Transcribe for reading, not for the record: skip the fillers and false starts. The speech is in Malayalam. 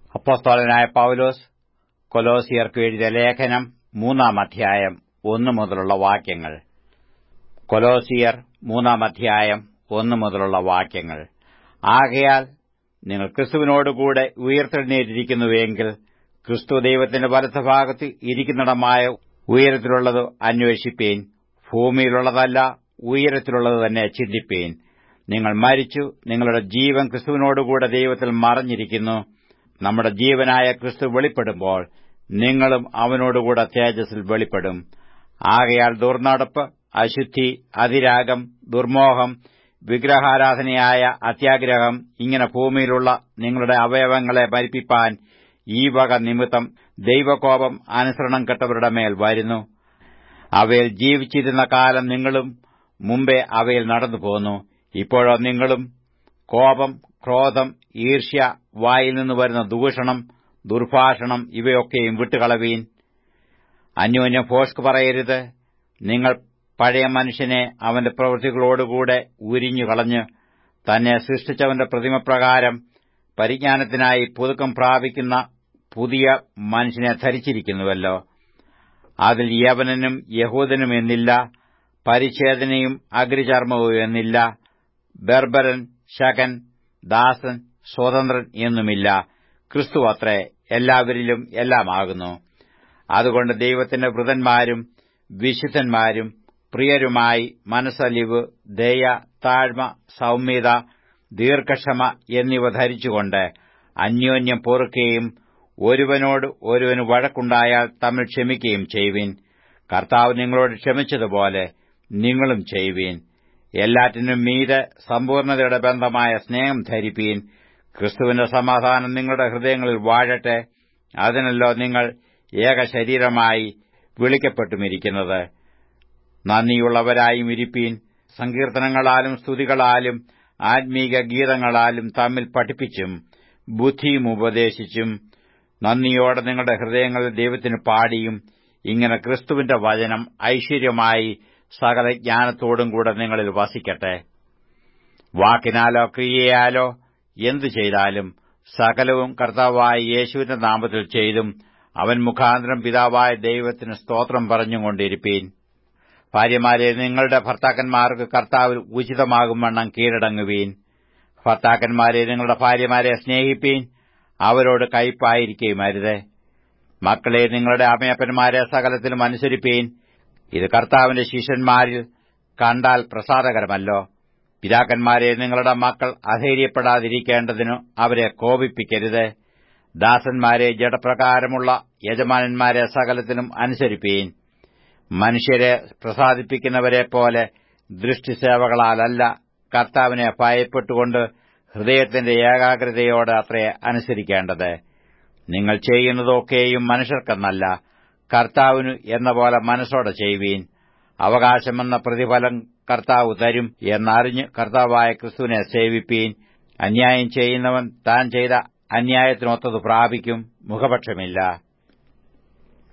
അപ്പോസ്തലനായ പൗലോസ് കൊലോസ്യർക്ക് എഴുതിയ ലേഖനം 3-ാം അധ്യായം 1 മുതലുള്ള വാക്യങ്ങൾ. കൊലോസ്യർ 3-ാം അധ്യായം 1 മുതലുള്ള വാക്യങ്ങൾ. ആകയാൽ നിങ്ങൾ ക്രിസ്തുവിനോടുകൂടെ ഉയിർത്തെഴുന്നേറ്റിരിക്കുന്നുവെങ്കിൽ ക്രിസ്തു ദൈവത്തിന്റെ വലത്തുഭാഗത്ത് ഇരിക്കുന്നിടമായ ഉയരത്തിലുള്ളത് അന്വേഷിപ്പീൻ. ഭൂമിയിലുള്ളതല്ല, ഉയരത്തിലുള്ളത് തന്നെ ചിന്തിപ്പീൻ. നിങ്ങൾ മരിച്ചു, നിങ്ങളുടെ ജീവൻ ക്രിസ്തുവിനോടുകൂടെ ദൈവത്തിൽ മറഞ്ഞിരിക്കുന്നു. നമ്മുടെ ജീവനായ ക്രിസ്തു വെളിപ്പെടുമ്പോൾ നിങ്ങളും അവനോടുകൂടെ തേജസ്സിൽ വെളിപ്പെടും. ആകയാൽ ദുർനടപ്പ്, അശുദ്ധി, അതിരാഗം, ദുർമോഹം, വിഗ്രഹാരാധനയായ അത്യാഗ്രഹം ഇങ്ങനെ ഭൂമിയിലുള്ള നിങ്ങളുടെ അവയവങ്ങളെ മരിപ്പിപ്പാൻ ഈ വക നിമിത്തം ദൈവകോപം അനുസരണം കെട്ടവരുടെ മേൽ വരുന്നു. അവയിൽ ജീവിച്ചിരുന്ന കാലം നിങ്ങളും മുമ്പേ അവയിൽ നടന്നുപോന്നു. ഇപ്പോഴോ നിങ്ങളും കോപം, ക്രോധം, ഈർഷ്യ, വായിൽ നിന്ന് വരുന്ന ദൂഷണം, ദുർഭാഷണം ഇവയൊക്കെയും വിട്ടുകളവീൻ. അന്യോന്യം ഭോഷ്ക് പറയരുത്. നിങ്ങൾ പഴയ മനുഷ്യനെ അവന്റെ പ്രവൃത്തികളോടുകൂടെ ഉരിഞ്ഞുകളഞ്ഞ് തന്നെ സൃഷ്ടിച്ചവന്റെ പ്രതിമപ്രകാരം പരിജ്ഞാനത്തിനായി പുതുക്കം പ്രാപിക്കുന്ന പുതിയ മനുഷ്യനെ ധരിച്ചിരിക്കുന്നുവല്ലോ. അതിൽ യവനനും യഹൂദനും എന്നില്ല, പരിച്ഛേദനയും അഗ്രചർമ്മവും എന്നില്ല, ബർബരൻ, ശകൻ, ദാസൻ, സ്വതന്ത്രൻ എന്നുമില്ല. ക്രിസ്തു അത്രേ എല്ലാവരിലും എല്ലാമാകുന്നു. അതുകൊണ്ട് ദൈവത്തിന്റെ വൃതന്മാരും വിശുദ്ധന്മാരും പ്രിയരുമായി മനസ്സലിവ്, ദയ, താഴ്മ, സൗമ്യത, ദീർഘക്ഷമ എന്നിവ ധരിച്ചുകൊണ്ട് അന്യോന്യം പൊറുക്കുകയും ഒരുവനോട് ഒരുവന് വഴക്കുണ്ടായാൽ തമ്മിൽ ക്ഷമിക്കുകയും ചെയ്യുവിൻ. കർത്താവ് നിങ്ങളോട് ക്ഷമിച്ചതുപോലെ നിങ്ങളും ചെയ്യുവിൻ. എല്ലാറ്റിനും മീതെ സമ്പൂർണ്ണതയുടെ ബന്ധമായ സ്നേഹം ധരിപ്പീൻ. ക്രിസ്തുവിന്റെ സമാധാനം നിങ്ങളുടെ ഹൃദയങ്ങളിൽ വാഴട്ടെ. അതിനല്ലോ നിങ്ങൾ ഏക ശരീരമായി വിളിക്കപ്പെട്ടുമിരിക്കുന്നത്. നന്ദിയുള്ളവരായും ഇരിപ്പീൻ. സങ്കീർത്തനങ്ങളാലും സ്തുതികളാലും ആത്മീക ഗീതങ്ങളാലും തമ്മിൽ പഠിപ്പിച്ചും ബുദ്ധിയും ഉപദേശിച്ചും നന്ദിയോടെ നിങ്ങളുടെ ഹൃദയങ്ങളിൽ ദൈവത്തിന് പാടിയും ഇങ്ങനെ ക്രിസ്തുവിന്റെ വചനം ഐശ്വര്യമായി സകല ജ്ഞാനത്തോടും കൂടെ നിങ്ങളിൽ വസിക്കട്ടെ. വാക്കിനാലോ ക്രിയയാലോ എന്തു ചെയ്താലും സകലവും കർത്താവായ യേശുവിന്റെ നാമത്തിൽ ചെയ്തും അവൻ മുഖാന്തരം പിതാവായ ദൈവത്തിന് സ്തോത്രം പറഞ്ഞുകൊണ്ടിരിപ്പീൻ. ഭാര്യമാരെ, നിങ്ങളുടെ ഭർത്താക്കന്മാർക്ക് കർത്താവിൽ ഉചിതമാകും വണ്ണം കീഴടങ്ങുവീൻ. ഭർത്താക്കന്മാരെ, നിങ്ങളുടെ ഭാര്യമാരെ സ്നേഹിപ്പീൻ, അവരോട് കയ്പായിരിക്കുകയുമരുത്. മക്കളെ, നിങ്ങളുടെ അമ്മയപ്പന്മാരെ സകലത്തിലും അനുസരിപ്പീൻ. ഇത് കർത്താവിന്റെ ശിഷ്യന്മാരിൽ കണ്ടാൽ പ്രസാദകരമല്ലോ. പിതാക്കന്മാരെ, നിങ്ങളുടെ മക്കൾ അധൈര്യപ്പെടാതിരിക്കേണ്ടതിനു അവരെ കോപിപ്പിക്കരുത്. ദാസന്മാരെ, ജഡപ്രകാരമുള്ള യജമാനന്മാരെ സകലത്തിലും അനുസരിപ്പീൻ. മനുഷ്യരെ പ്രസാദിപ്പിക്കുന്നവരെപ്പോലെ ദൃഷ്ടിസേവകളാലല്ല, കർത്താവിനെ ഭയപ്പെട്ടുകൊണ്ട് ഹൃദയത്തിന്റെ ഏകാഗ്രതയോടെ അത്രേ അനുസരിക്കേണ്ടത്. നിങ്ങൾ ചെയ്യുന്നതൊക്കെയും മനുഷ്യർക്കെന്നല്ല, കർത്താവിനു എന്ന പോലെ മനസ്സോടെ ചെയ്യുവീൻ. അവകാശമെന്ന പ്രതിഫലം കർത്താവ് തരും എന്നറിഞ്ഞ് കർത്താവായ ക്രിസ്തുവിനെ സേവിപ്പീൻ. അന്യായം ചെയ്യുന്നവൻ താൻ ചെയ്ത അന്യായത്തിനൊത്തത് പ്രാപിക്കും. മുഖപക്ഷമില്ല.